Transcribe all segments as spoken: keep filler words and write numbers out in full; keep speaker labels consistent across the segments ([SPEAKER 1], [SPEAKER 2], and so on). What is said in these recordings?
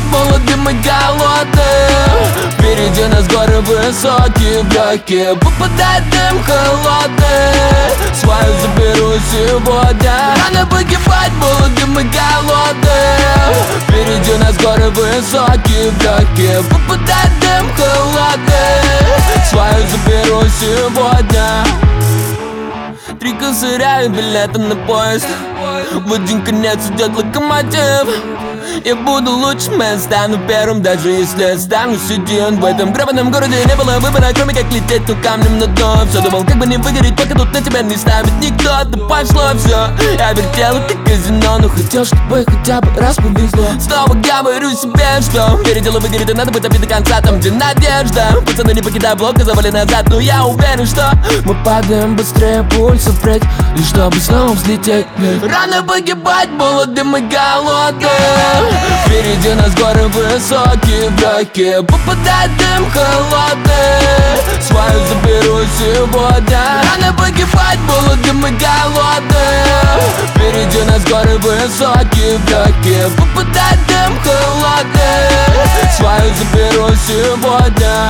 [SPEAKER 1] молодым и голодным. Впереди нас горы высокие, в легкие попадает дым холодный. Свою заберу сегодня. Рано погибать молодым и голодным. Впереди нас горы высокие, в легкие попадает дым холодный. Свою заберу сегодня. Три косаря и билеты на поезд. В один конец идет локомотив. Я буду лучшим, я стану первым, даже если останусь один. В этом гребаном городе не было выбора, кроме как лететь, но камнем на дно. Все думал, как бы не выгореть, пока тут на тебя не ставит никто. Да пошло все, я вертел это казино, но хотел, чтобы хотя бы раз повезло. Снова говорю себе, что переделу выгорит, и надо быть обид до конца, там где надежда. Пацаны, не покидай блок, завали назад, но я уверен, что мы падаем быстрее пульса впредь, лишь чтобы снова взлететь. Рано погибать молодым и голодным. Впереди нас горы высокие, в легкие попадает дым холодный. Свою заберу сегодня. Рано погибать молодым и голодным. Впереди нас горы высокие, в легкие попадает дым холодный. Свою заберу сегодня.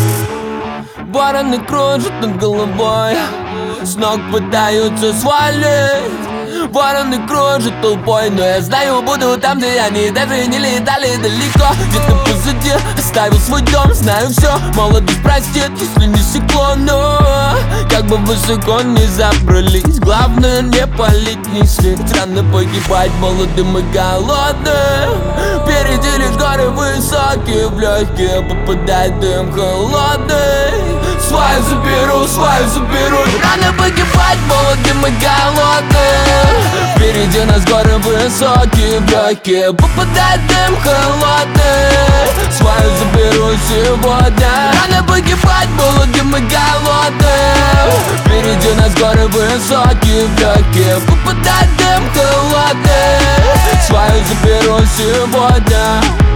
[SPEAKER 1] Вороны кружат над головой, с ног пытаются свалить. Вороны кружат толпой, но я знаю, буду там, где они даже не летали далеко. Где-то позади оставил свой дом, знаю все. Молодость простит, если не стекло, но как бы высоко не забрались, главное не палить, не слить. Рано погибать молодым и голодным. Впереди лишь горы высокие, в легкие попадает дым холодный. Свою заберу, свою заберу. Рано погибать молодым и голодным. Впереди нас горы высокие, в легкие попадает дым холодный. Свою заберу сегодня. Рано погибать молодым и голодным. Впереди нас горы высокие, в легкие попадает дым холодный. Свою заберу сегодня.